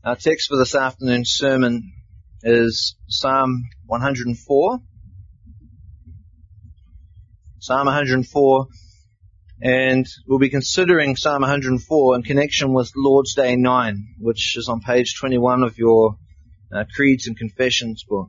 Our text for this afternoon's sermon is Psalm 104. Psalm 104, and we'll be considering Psalm 104 in connection with Lord's Day 9, which is on page 21 of your Creeds and Confessions book.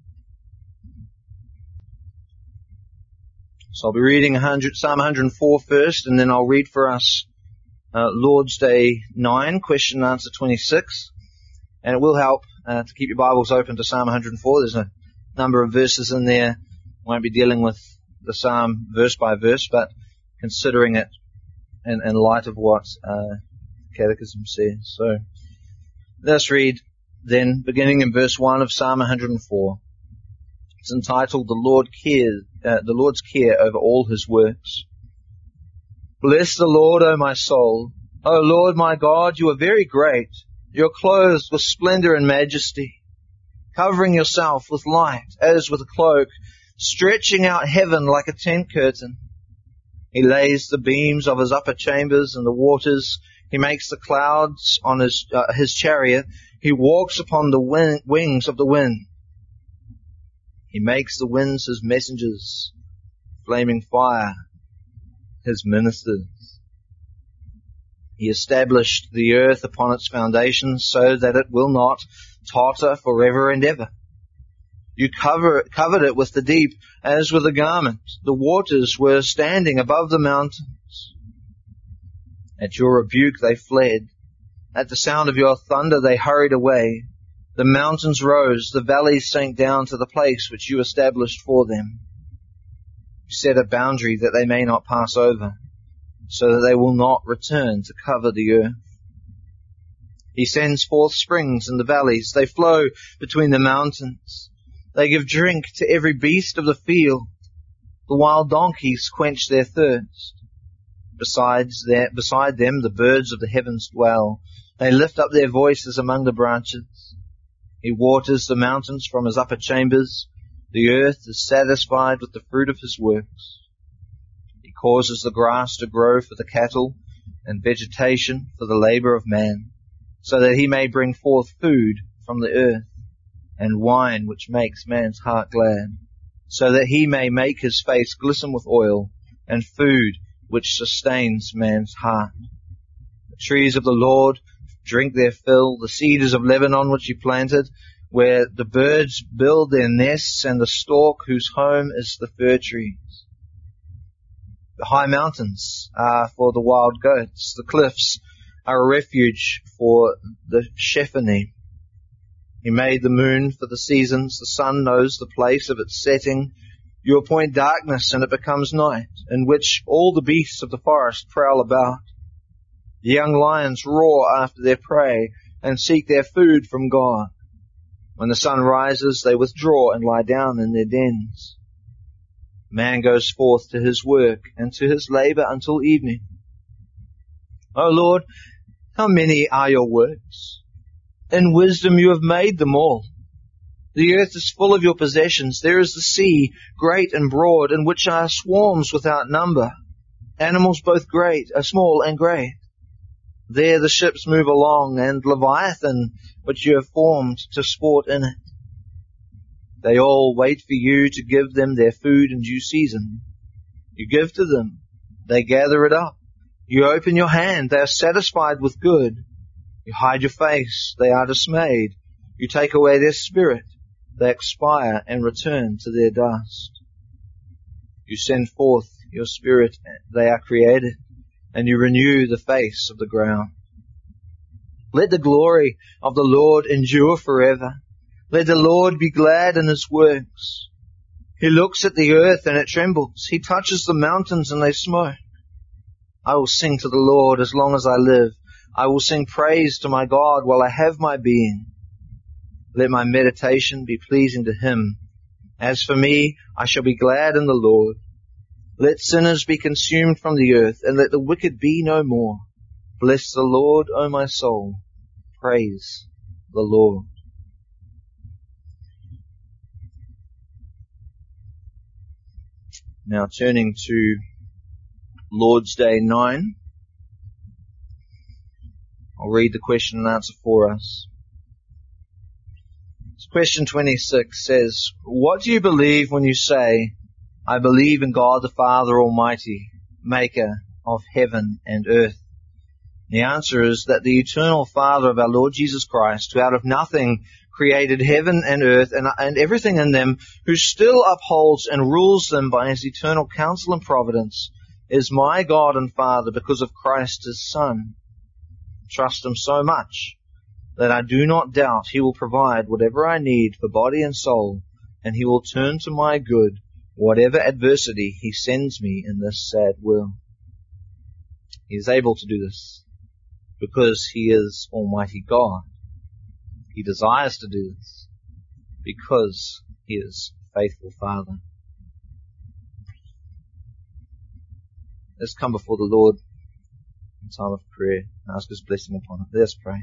So I'll be reading Psalm 104 first, and then I'll read for us Lord's Day 9, question and answer 26. And it will help to keep your Bibles open to Psalm 104. There's a number of verses in there. I won't be dealing with the psalm verse by verse, but considering it in light of what Catechism says. So let's read then, beginning in verse 1 of Psalm 104. It's entitled, The Lord's Care Over All His Works. Bless the Lord, O my soul. O Lord my God, you are very great. You're clothed with splendor and majesty, covering yourself with light as with a cloak, stretching out heaven like a tent curtain. He lays the beams of his upper chambers in the waters. He makes the clouds on his chariot. He walks upon the wings of the wind. He makes the winds his messengers, flaming fire his ministers. He established the earth upon its foundations so that it will not totter forever and ever. You covered it with the deep as with a garment. The waters were standing above the mountains. At your rebuke they fled. At the sound of your thunder they hurried away. The mountains rose, the valleys sank down to the place which you established for them. You set a boundary that they may not pass over, so that they will not return to cover the earth. He sends forth springs in the valleys. They flow between the mountains. They give drink to every beast of the field. The wild donkeys quench their thirst. Beside them, the birds of the heavens dwell. They lift up their voices among the branches. He waters the mountains from his upper chambers. The earth is satisfied with the fruit of his works. He causes the grass to grow for the cattle and vegetation for the labor of man, so that he may bring forth food from the earth and wine which makes man's heart glad, so that he may make his face glisten with oil and food which sustains man's heart. The trees of the Lord drink their fill, the cedars of Lebanon which he planted, where the birds build their nests, and the stork whose home is the fir trees. The high mountains are for the wild goats. The cliffs are a refuge for the Shephanim. He made the moon for the seasons. The sun knows the place of its setting. You appoint darkness, and it becomes night, in which all the beasts of the forest prowl about. The young lions roar after their prey and seek their food from God. When the sun rises, they withdraw and lie down in their dens. Man goes forth to his work and to his labor until evening. O Lord, how many are your works? In wisdom you have made them all. The earth is full of your possessions. There is the sea, great and broad, in which are swarms without number, animals both small and great. There the ships move along, and Leviathan, which you have formed to sport in it. They all wait for you to give them their food in due season. You give to them, they gather it up. You open your hand, they are satisfied with good. You hide your face, they are dismayed. You take away their spirit, they expire and return to their dust. You send forth your spirit, they are created, and you renew the face of the ground. Let the glory of the Lord endure forever. Let the Lord be glad in his works. He looks at the earth and it trembles. He touches the mountains and they smoke. I will sing to the Lord as long as I live. I will sing praise to my God while I have my being. Let my meditation be pleasing to him. As for me, I shall be glad in the Lord. Let sinners be consumed from the earth, and let the wicked be no more. Bless the Lord, O my soul. Praise the Lord. Now turning to Lord's Day 9. I'll read the question and answer for us. Question 26 says, what do you believe when you say, I believe in God the Father Almighty, maker of heaven and earth? The answer is that the eternal Father of our Lord Jesus Christ, who out of nothing created heaven and earth and everything in them, who still upholds and rules them by his eternal counsel and providence, is my God and Father because of Christ his Son. Trust him so much that I do not doubt he will provide whatever I need for body and soul, and he will turn to my good whatever adversity he sends me in this sad world. He is able to do this because he is Almighty God. He desires to do this because he is faithful Father. Let's come before the Lord in time of prayer and ask his blessing upon it. Let's pray.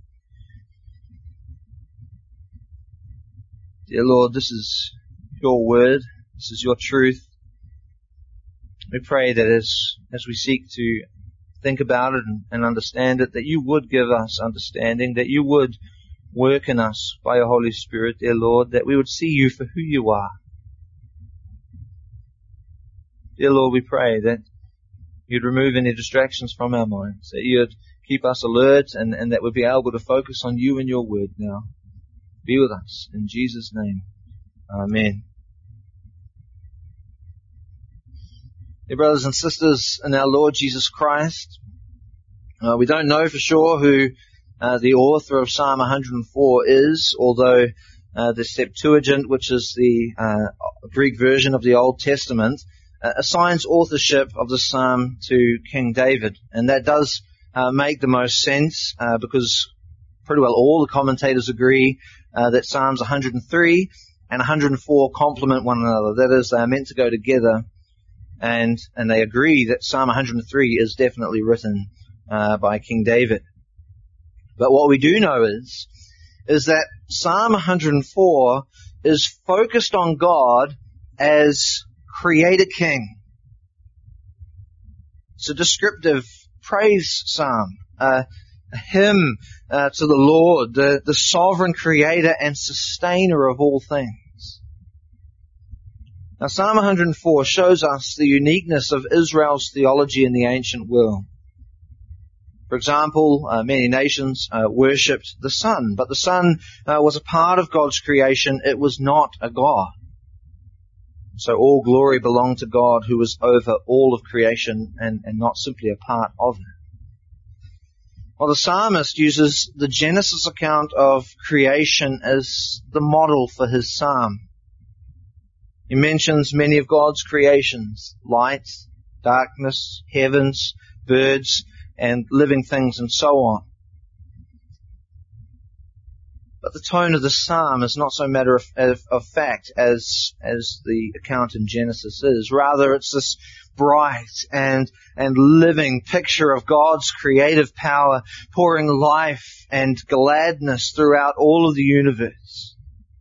Dear Lord, this is your word. This is your truth. We pray that as we seek to think about it and understand it, that you would give us understanding, that you would work in us by your Holy Spirit, dear Lord, that we would see you for who you are. Dear Lord, we pray that you'd remove any distractions from our minds, that you'd keep us alert and that we'd be able to focus on you and your word now. Be with us. In Jesus' name. Amen. Dear brothers and sisters in our Lord Jesus Christ, we don't know for sure who the author of Psalm 104 is, although the Septuagint, which is the Greek version of the Old Testament, assigns authorship of the psalm to King David. And that does make the most sense because pretty well all the commentators agree that Psalms 103 and 104 complement one another. That is, they are meant to go together, and they agree that Psalm 103 is definitely written by King David. But what we do know is that Psalm 104 is focused on God as Creator King. It's a descriptive praise psalm, a hymn to the Lord, the sovereign creator and sustainer of all things. Now, Psalm 104 shows us the uniqueness of Israel's theology in the ancient world. For example, many nations worshipped the sun, but the sun was a part of God's creation. It was not a god. So all glory belonged to God, who was over all of creation and not simply a part of it. Well, the psalmist uses the Genesis account of creation as the model for his psalm. He mentions many of God's creations: light, darkness, heavens, birds, and living things, and so on. But the tone of the psalm is not so matter of fact as the account in Genesis is. Rather, it's this bright and living picture of God's creative power pouring life and gladness throughout all of the universe.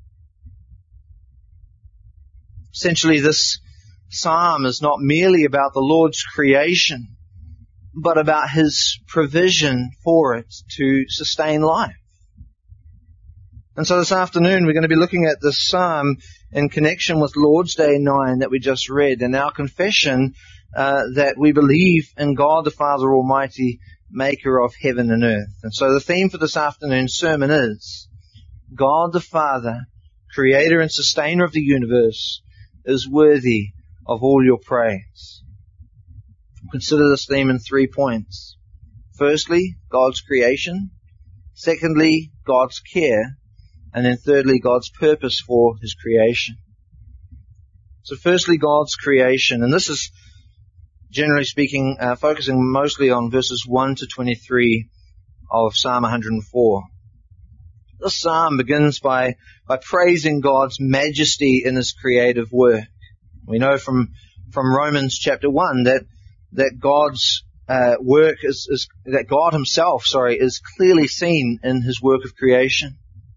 Essentially, this psalm is not merely about the Lord's creation, but about his provision for it to sustain life. And so this afternoon we're going to be looking at this psalm in connection with Lord's Day 9 that we just read, and our confession that we believe in God the Father Almighty, maker of heaven and earth. And so the theme for this afternoon's sermon is God the Father, creator and sustainer of the universe, is worthy of all your praise. Consider this theme in 3 points. Firstly, God's creation. Secondly, God's care. And then thirdly, God's purpose for his creation. So firstly, God's creation. And this is, generally speaking, focusing mostly on verses 1 to 23 of Psalm 104. This psalm begins by praising God's majesty in his creative work. We know from Romans chapter 1 that God's work that God himself, is clearly seen in his work of creation.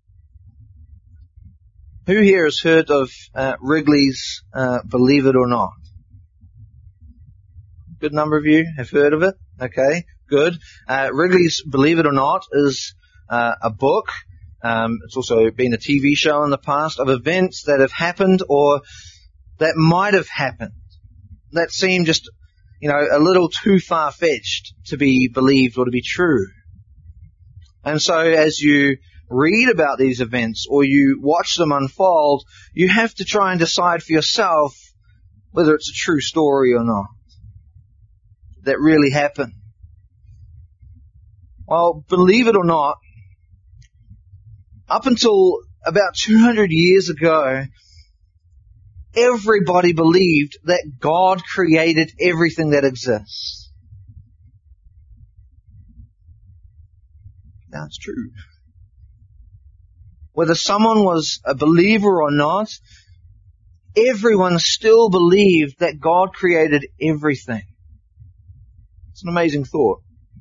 Who here has heard of Wrigley's Believe It or Not? Good number of you have heard of it. Okay, good. Wrigley's Believe It or Not is a book It's also been a TV show in the past of events that have happened or that might have happened that seem just, a little too far-fetched to be believed or to be true. And so as you read about these events or you watch them unfold, you have to try and decide for yourself whether it's a true story or not that really happened. Well, believe it or not, up until about 200 years ago, everybody believed that God created everything that exists. That's true. Whether someone was a believer or not, everyone still believed that God created everything. It's an amazing thought.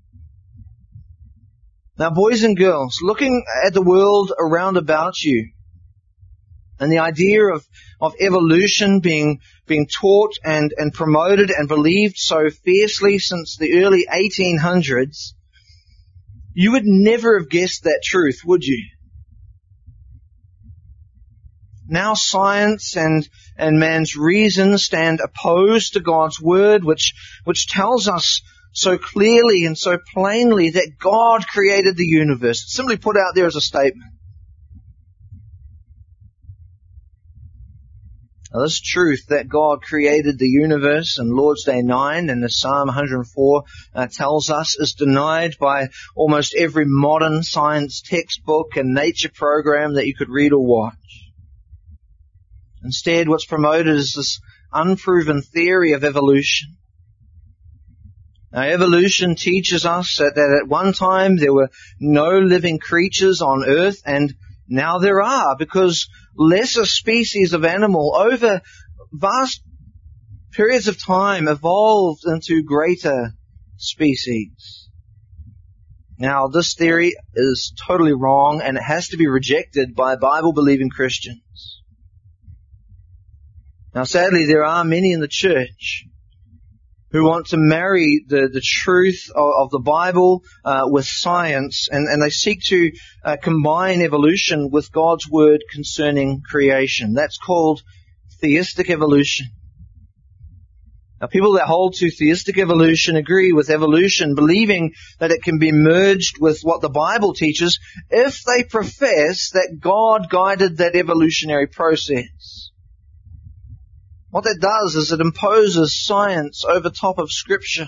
Now, boys and girls, looking at the world around about you, and the idea of evolution being taught and promoted and believed so fiercely since the early 1800s, you would never have guessed that truth, would you? Now science and man's reason stand opposed to God's word, which tells us so clearly and so plainly that God created the universe. It's simply put out there as a statement. Now, this truth that God created the universe in Lord's Day 9 and as Psalm 104 tells us is denied by almost every modern science textbook and nature program that you could read or watch. Instead, what's promoted is this unproven theory of evolution. Now, evolution teaches us that at one time there were no living creatures on earth, and now there are, because lesser species of animal over vast periods of time evolved into greater species. Now, this theory is totally wrong, and it has to be rejected by Bible-believing Christians. Now, sadly, there are many in the church who want to marry the truth of the Bible with science, and they seek to combine evolution with God's word concerning creation. That's called theistic evolution. Now, people that hold to theistic evolution agree with evolution, believing that it can be merged with what the Bible teaches if they profess that God guided that evolutionary process. What that does is it imposes science over top of Scripture.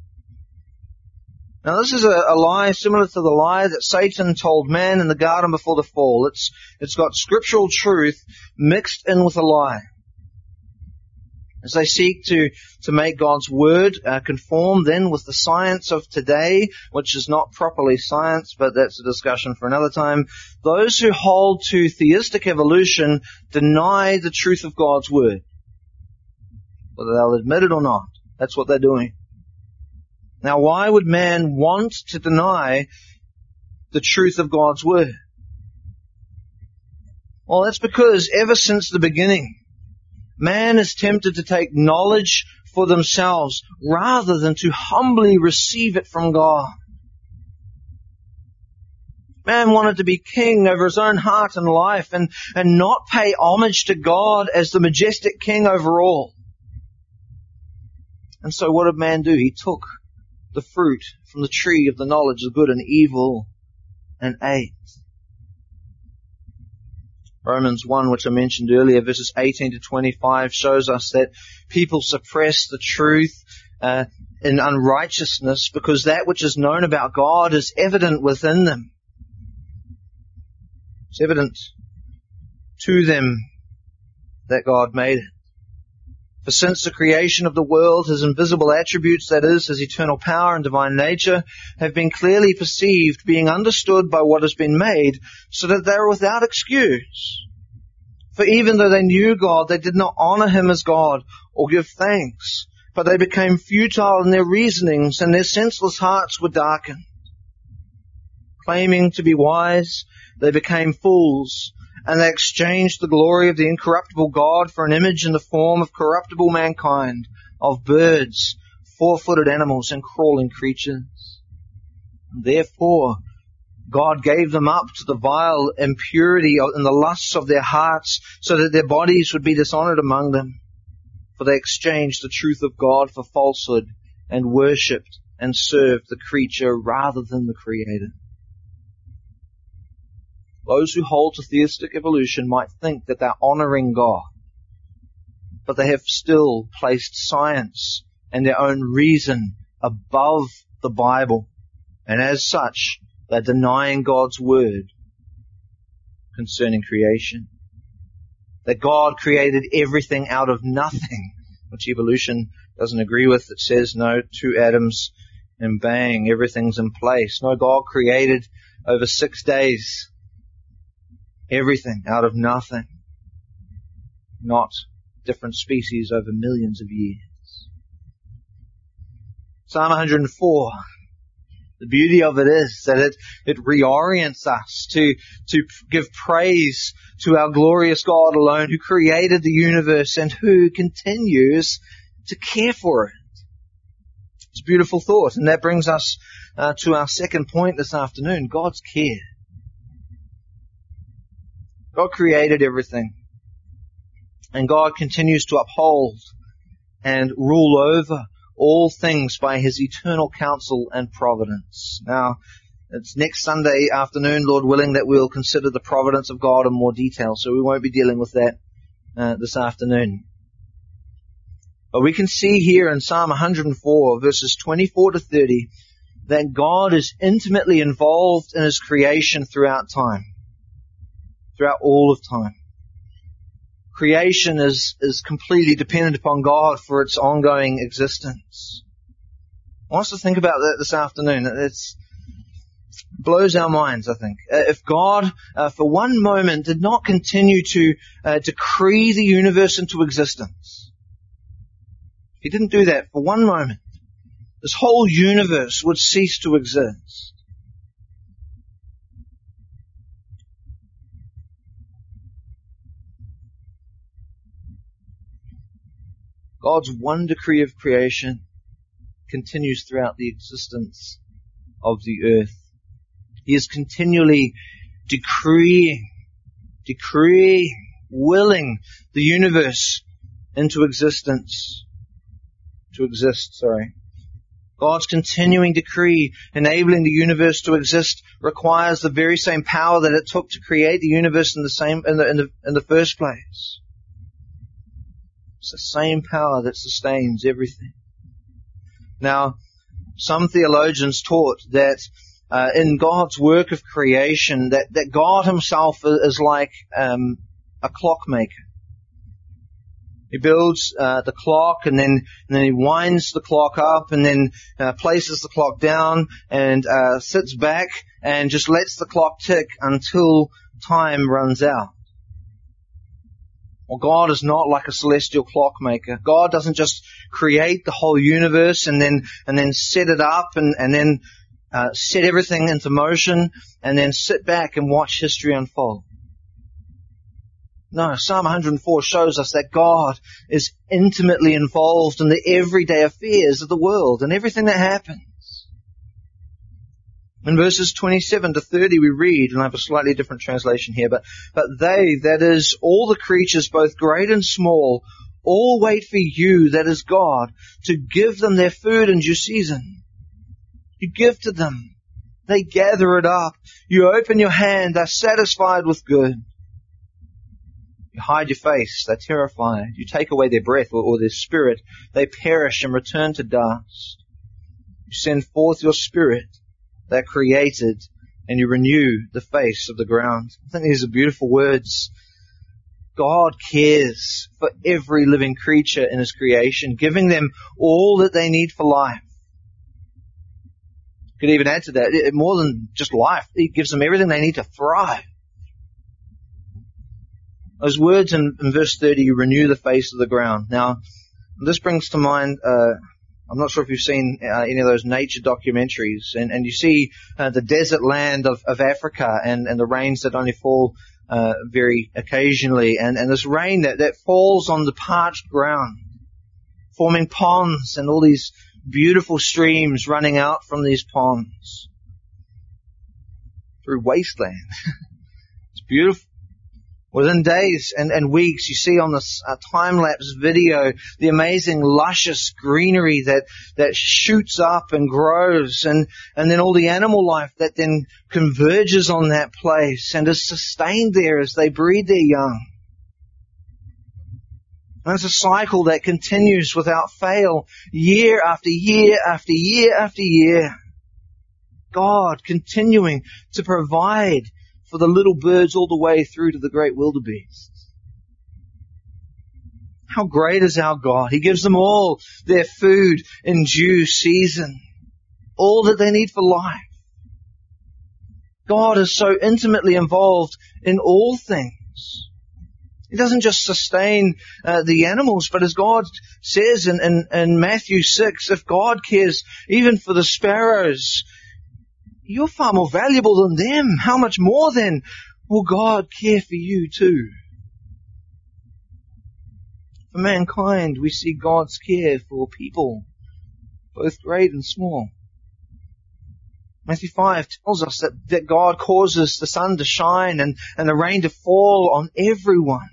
Now, this is a lie similar to the lie that Satan told man in the garden before the fall. It's got scriptural truth mixed in with a lie. As they seek to make God's word conform then with the science of today, which is not properly science, but that's a discussion for another time, those who hold to theistic evolution deny the truth of God's word. Whether they'll admit it or not. That's what they're doing. Now, why would man want to deny the truth of God's word? Well, that's because ever since the beginning, man is tempted to take knowledge for themselves rather than to humbly receive it from God. Man wanted to be king over his own heart and life and not pay homage to God as the majestic king over all. And so what did man do? He took the fruit from the tree of the knowledge of good and evil and ate. Romans 1, which I mentioned earlier, verses 18 to 25, shows us that people suppress the truth in unrighteousness because that which is known about God is evident within them. It's evident to them that God made it. For since the creation of the world, His invisible attributes, that is, His eternal power and divine nature, have been clearly perceived, being understood by what has been made, so that they are without excuse. For even though they knew God, they did not honor Him as God or give thanks, but they became futile in their reasonings, and their senseless hearts were darkened. Claiming to be wise, they became fools, and they exchanged the glory of the incorruptible God for an image in the form of corruptible mankind, of birds, four-footed animals, and crawling creatures. Therefore, God gave them up to the vile impurity and the lusts of their hearts so that their bodies would be dishonored among them. For they exchanged the truth of God for falsehood and worshipped and served the creature rather than the Creator. Those who hold to theistic evolution might think that they're honoring God, but they have still placed science and their own reason above the Bible, and as such, they're denying God's word concerning creation. That God created everything out of nothing, which evolution doesn't agree with. It says, no, 2 atoms and bang, everything's in place. No, God created over 6 days everything out of nothing, not different species over millions of years. Psalm 104, the beauty of it is that it reorients us to give praise to our glorious God alone, who created the universe and who continues to care for it. It's a beautiful thought, and that brings us to our second point this afternoon, God's care. God created everything, and God continues to uphold and rule over all things by His eternal counsel and providence. Now, it's next Sunday afternoon, Lord willing, that we'll consider the providence of God in more detail, so we won't be dealing with that this afternoon. But we can see here in Psalm 104, verses 24 to 30, that God is intimately involved in His creation throughout time, throughout all of time. Creation is completely dependent upon God for its ongoing existence. I want us to think about that this afternoon. It blows our minds, I think. If God, for one moment, did not continue to decree the universe into existence, if He didn't do that for one moment, this whole universe would cease to exist. God's one decree of creation continues throughout the existence of the earth. He is continually decreeing, willing the universe into existence, to exist. God's continuing decree, enabling the universe to exist, requires the very same power that it took to create the universe in the first place. It's the same power that sustains everything. Now, some theologians taught that in God's work of creation, that God Himself is like a clockmaker. He builds the clock, and then He winds the clock up, and then places the clock down, and sits back and just lets the clock tick until time runs out. Well, God is not like a celestial clockmaker. God doesn't just create the whole universe and then set it up and then set everything into motion and then sit back and watch history unfold. No, Psalm 104 shows us that God is intimately involved in the everyday affairs of the world and everything that happens. In verses 27 to 30 we read, and I have a slightly different translation here, but they, that is, all the creatures, both great and small, all wait for you, that is God, to give them their food in due season. You give to them. They gather it up. You open your hand. They're satisfied with good. You hide your face. They're terrified. You take away their breath or their spirit. They perish and return to dust. You send forth your spirit. They're created, and you renew the face of the ground. I think these are beautiful words. God cares for every living creature in His creation, giving them all that they need for life. You could even add to that, more than just life, He gives them everything they need to thrive. Those words in verse 30, you renew the face of the ground. Now, this brings to mind I'm not sure if you've seen any of those nature documentaries, and you see the desert land of Africa and the rains that only fall very occasionally, and this rain that falls on the parched ground, forming ponds and all these beautiful streams running out from these ponds. through wasteland. It's beautiful. Within days and weeks, you see on this time-lapse video the amazing luscious greenery that shoots up and grows, and then all the animal life that then converges on that place and is sustained there as they breed their young. And it's a cycle that continues without fail, year after year after year after year. God continuing to provide for the little birds all the way through to the great wildebeest. How great is our God? He gives them all their food in due season, all that they need for life. God is so intimately involved in all things. He doesn't just sustain the animals, but as God says in Matthew 6, if God cares even for the sparrows, you're far more valuable than them. How much more then will God care for you too? For mankind, we see God's care for people, both great and small. Matthew 5 tells us that God causes the sun to shine and the rain to fall on everyone.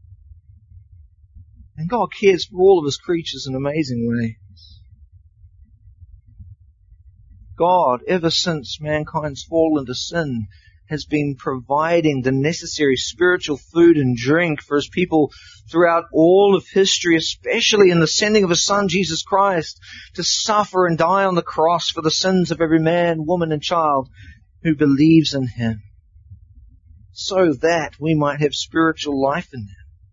And God cares for all of His creatures in amazing ways. God, ever since mankind's fall into sin, has been providing the necessary spiritual food and drink for His people throughout all of history, especially in the sending of His Son, Jesus Christ, to suffer and die on the cross for the sins of every man, woman, and child who believes in Him, so that we might have spiritual life in Him.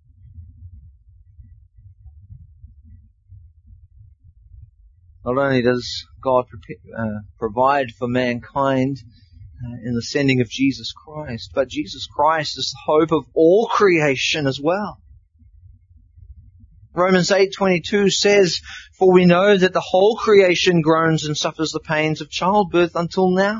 Not only does God provide for mankind in the sending of Jesus Christ, but Jesus Christ is the hope of all creation as well. Romans 8:22 says, "For we know that the whole creation groans and suffers the pains of childbirth until now."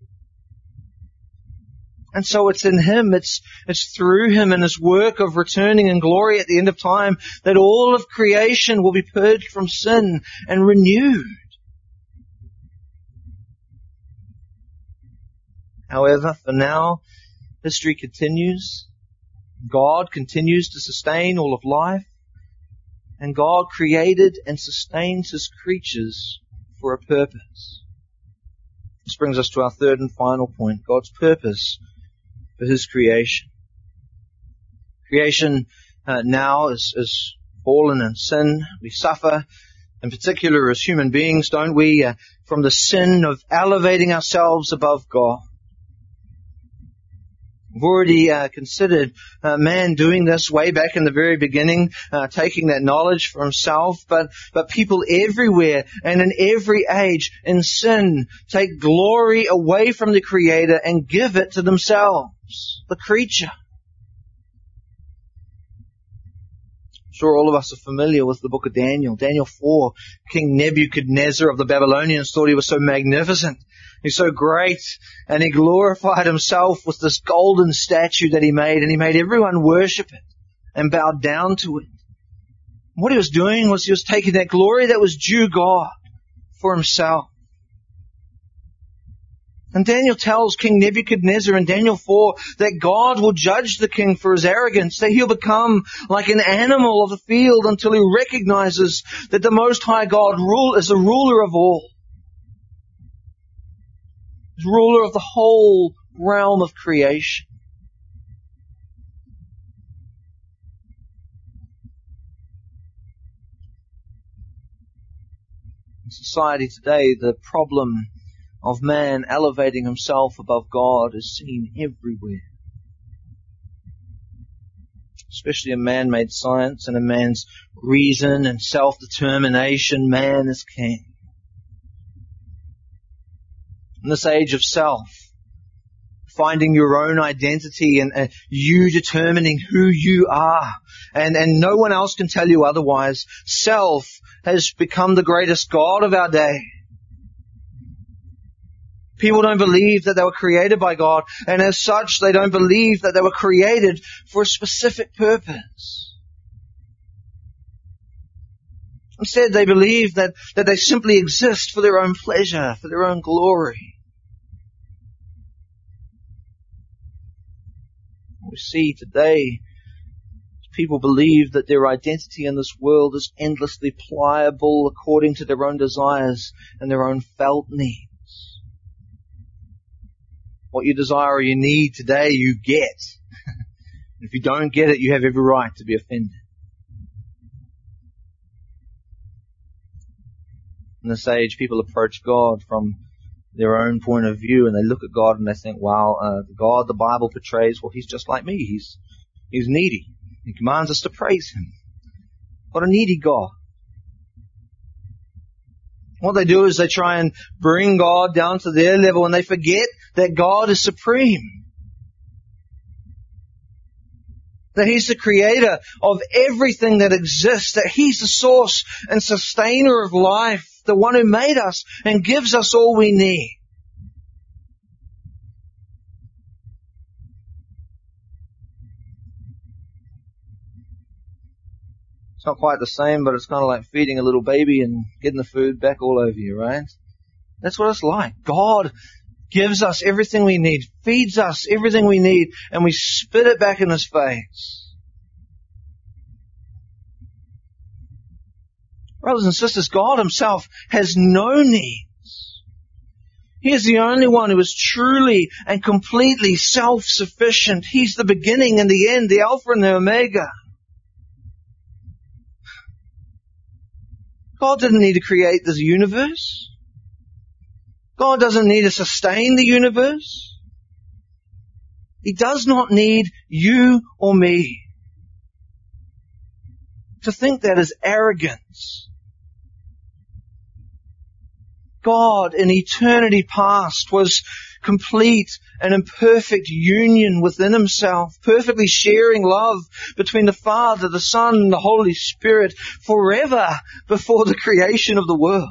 And so it's in Him, it's through Him and His work of returning in glory at the end of time that all of creation will be purged from sin and renewed. However, for now, history continues. God continues to sustain all of life. And God created and sustains His creatures for a purpose. This brings us to our third and final point, God's purpose for His creation. Creation now is fallen in sin. We suffer, in particular as human beings, don't we, from the sin of elevating ourselves above God. We've already considered man doing this way back in the very beginning, taking that knowledge for himself, but people everywhere and in every age in sin take glory away from the Creator and give it to themselves, the creature. I'm sure all of us are familiar with the book of Daniel. Daniel 4, King Nebuchadnezzar of the Babylonians thought he was so magnificent. He's so great, and he glorified himself with this golden statue that he made, and he made everyone worship it and bow down to it. What he was doing was he was taking that glory that was due God for himself. And Daniel tells King Nebuchadnezzar in Daniel 4 that God will judge the king for his arrogance, that he'll become like an animal of the field until he recognizes that the Most High God is the ruler of all. Ruler of the whole realm of creation. In society today, the problem of man elevating himself above God is seen everywhere. Especially in man-made science and in man's reason and self-determination, man is king. In this age of self, finding your own identity and you determining who you are, and no one else can tell you otherwise, self has become the greatest god of our day. People don't believe that they were created by God, and as such, they don't believe that they were created for a specific purpose. Instead, they believe that they simply exist for their own pleasure, for their own glory. We see today people believe that their identity in this world is endlessly pliable according to their own desires and their own felt needs. What you desire or you need today, you get. If you don't get it, you have every right to be offended. In this age, people approach God from their own point of view, and they look at God and they think, wow, God the Bible portrays, well, He's just like me. He's needy. He commands us to praise Him. What a needy God. What they do is they try and bring God down to their level, and they forget that God is supreme. That He's the creator of everything that exists. That He's the source and sustainer of life. The one who made us and gives us all we need. It's not quite the same, but it's kind of like feeding a little baby and getting the food back all over you, right? That's what it's like. God gives us everything we need, feeds us everything we need, and we spit it back in His face. Brothers and sisters, God Himself has no needs. He is the only one who is truly and completely self-sufficient. He's the beginning and the end, the Alpha and the Omega. God didn't need to create this universe. God doesn't need to sustain the universe. He does not need you or me. To think that is arrogance. God in eternity past was complete and in perfect union within Himself, perfectly sharing love between the Father, the Son, and the Holy Spirit forever before the creation of the world.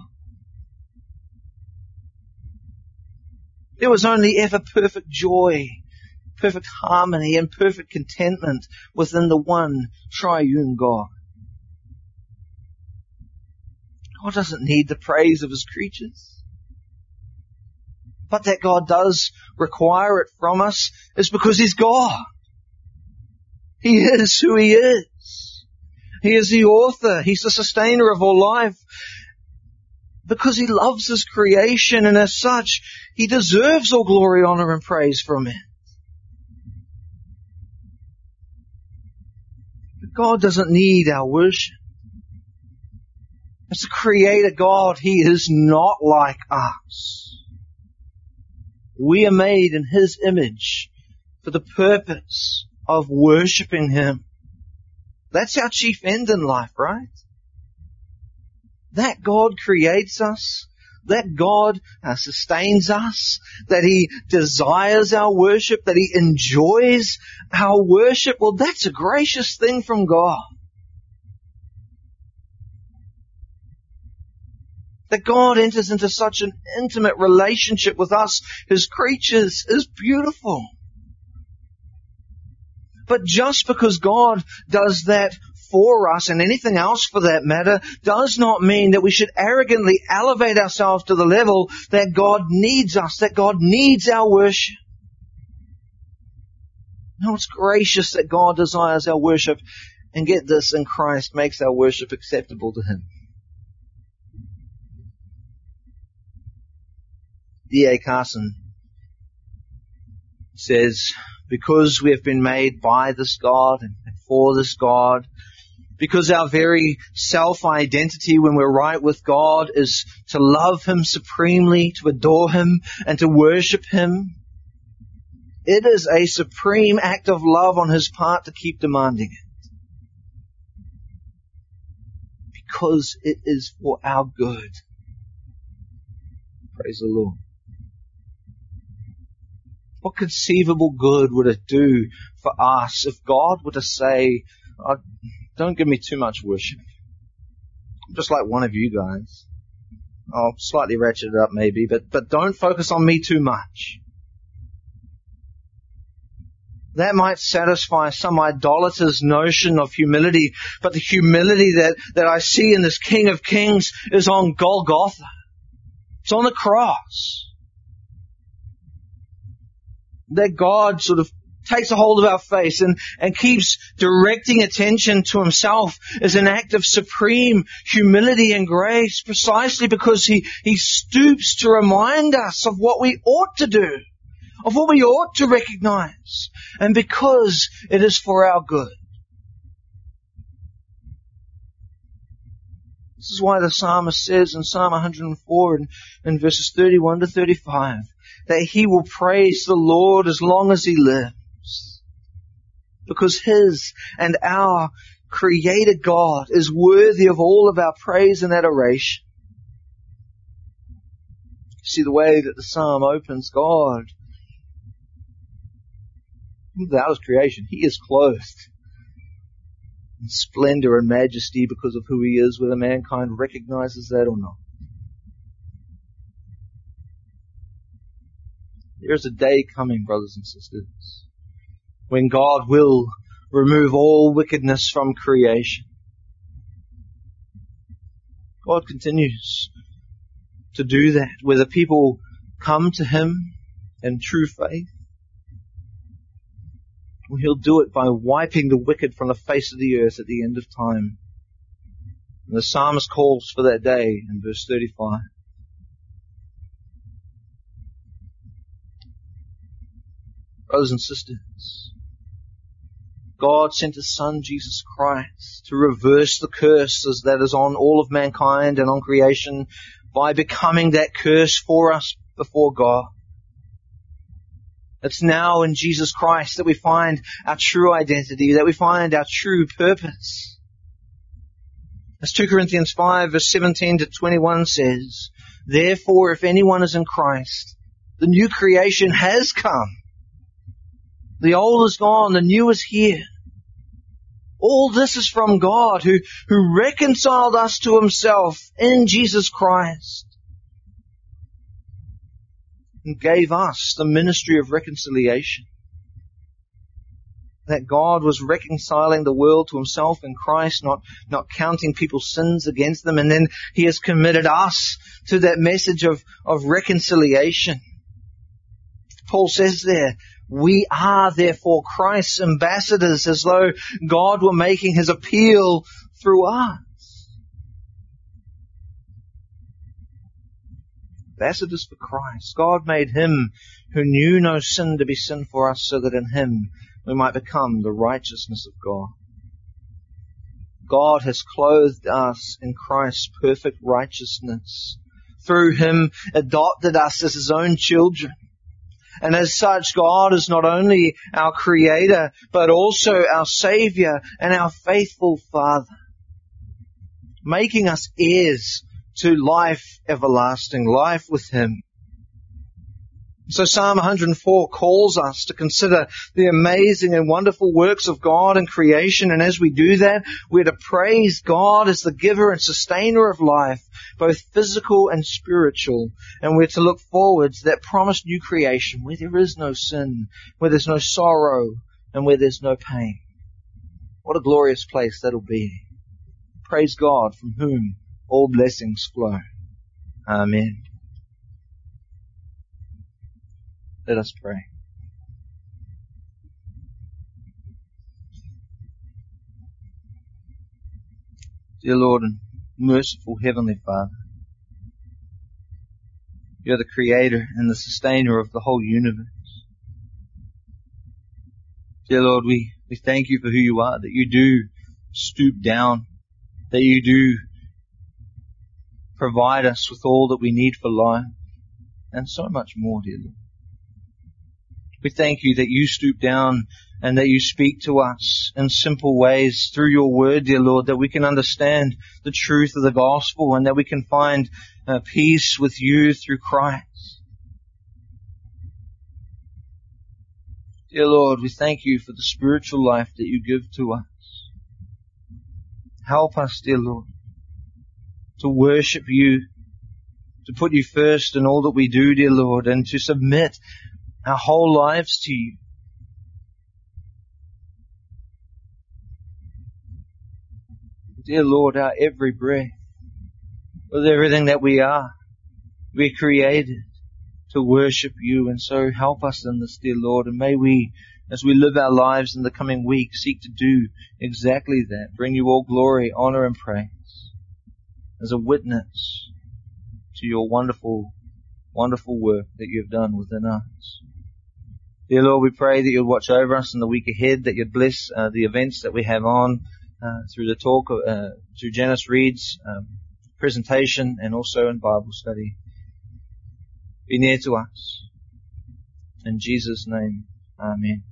There was only ever perfect joy, perfect harmony, and perfect contentment within the one triune God. God doesn't need the praise of His creatures. But that God does require it from us is because He's God. He is who He is. He is the author. He's the sustainer of all life. Because He loves His creation, and as such, He deserves all glory, honor, and praise from it. But God doesn't need our worship. As the Creator God, He is not like us. We are made in His image for the purpose of worshiping Him. That's our chief end in life, right? That God creates us, that God sustains us, that He desires our worship, that He enjoys our worship. Well, that's a gracious thing from God. That God enters into such an intimate relationship with us, His creatures, is beautiful. But just because God does that for us, and anything else for that matter, does not mean that we should arrogantly elevate ourselves to the level that God needs us, that God needs our worship. No, it's gracious that God desires our worship, and get this, in Christ makes our worship acceptable to Him. D.A. Carson says, because we have been made by this God and for this God, because our very self-identity when we're right with God is to love Him supremely, to adore Him, and to worship Him, it is a supreme act of love on His part to keep demanding it. Because it is for our good. Praise the Lord. What conceivable good would it do for us if God were to say, oh, don't give me too much worship. I'm just like one of you guys. I'll slightly ratchet it up maybe, but don't focus on me too much. That might satisfy some idolater's notion of humility, but the humility that I see in this King of Kings is on Golgotha. It's on the cross. That God sort of takes a hold of our face and keeps directing attention to himself is an act of supreme humility and grace, precisely because he stoops to remind us of what we ought to do, of what we ought to recognize, and because it is for our good. This is why the psalmist says in Psalm 104 in verses 31 to 35 that he will praise the Lord as long as he lives, because his and our Creator God is worthy of all of our praise and adoration. See the way that the psalm opens, God, without his creation, he is clothed in splendor and majesty because of who he is, whether mankind recognizes that or not. There is a day coming, brothers and sisters, when God will remove all wickedness from creation. God continues to do that, whether people come to him in true faith, or he'll do it by wiping the wicked from the face of the earth at the end of time. And the psalmist calls for that day in verse 35. Brothers and sisters, God sent his Son, Jesus Christ, to reverse the curse that is on all of mankind and on creation by becoming that curse for us before God. It's now in Jesus Christ that we find our true identity, that we find our true purpose. As 2 Corinthians 5 verse 17 to 21 says, therefore, if anyone is in Christ, the new creation has come. The old is gone, the new is here. All this is from God who reconciled us to himself in Jesus Christ and gave us the ministry of reconciliation. That God was reconciling the world to himself in Christ, not counting people's sins against them. And then he has committed us to that message of reconciliation. Paul says there, we are therefore Christ's ambassadors, as though God were making his appeal through us. Ambassadors for Christ. God made him who knew no sin to be sin for us, so that in him we might become the righteousness of God. God has clothed us in Christ's perfect righteousness. Through him, adopted us as his own children. And as such, God is not only our Creator, but also our Savior and our faithful Father, making us heirs to life everlasting, life with him. So Psalm 104 calls us to consider the amazing and wonderful works of God in creation. And as we do that, we're to praise God as the giver and sustainer of life, both physical and spiritual. And we're to look forward to that promised new creation where there is no sin, where there's no sorrow, and where there's no pain. What a glorious place that'll be. Praise God, from whom all blessings flow. Amen. Let us pray. Dear Lord and merciful Heavenly Father, you're the Creator and the Sustainer of the whole universe. Dear Lord, we thank you for who you are, that you do stoop down, that you do provide us with all that we need for life, and so much more, dear Lord. We thank you that you stoop down and that you speak to us in simple ways through your word, dear Lord, that we can understand the truth of the gospel and that we can find peace with you through Christ. Dear Lord, we thank you for the spiritual life that you give to us. Help us, dear Lord, to worship you, to put you first in all that we do, dear Lord, and to submit our whole lives to you. Dear Lord, our every breath, with everything that we are, we're created to worship you, and so help us in this, dear Lord, and may we as we live our lives in the coming week, seek to do exactly that. Bring you all glory, honor, and praise as a witness to your wonderful, wonderful work that you have done within us. Dear Lord, we pray that you'll watch over us in the week ahead, that you'd bless the events that we have on through the talk, through Janice Reed's presentation, and also in Bible study. Be near to us. In Jesus' name, amen.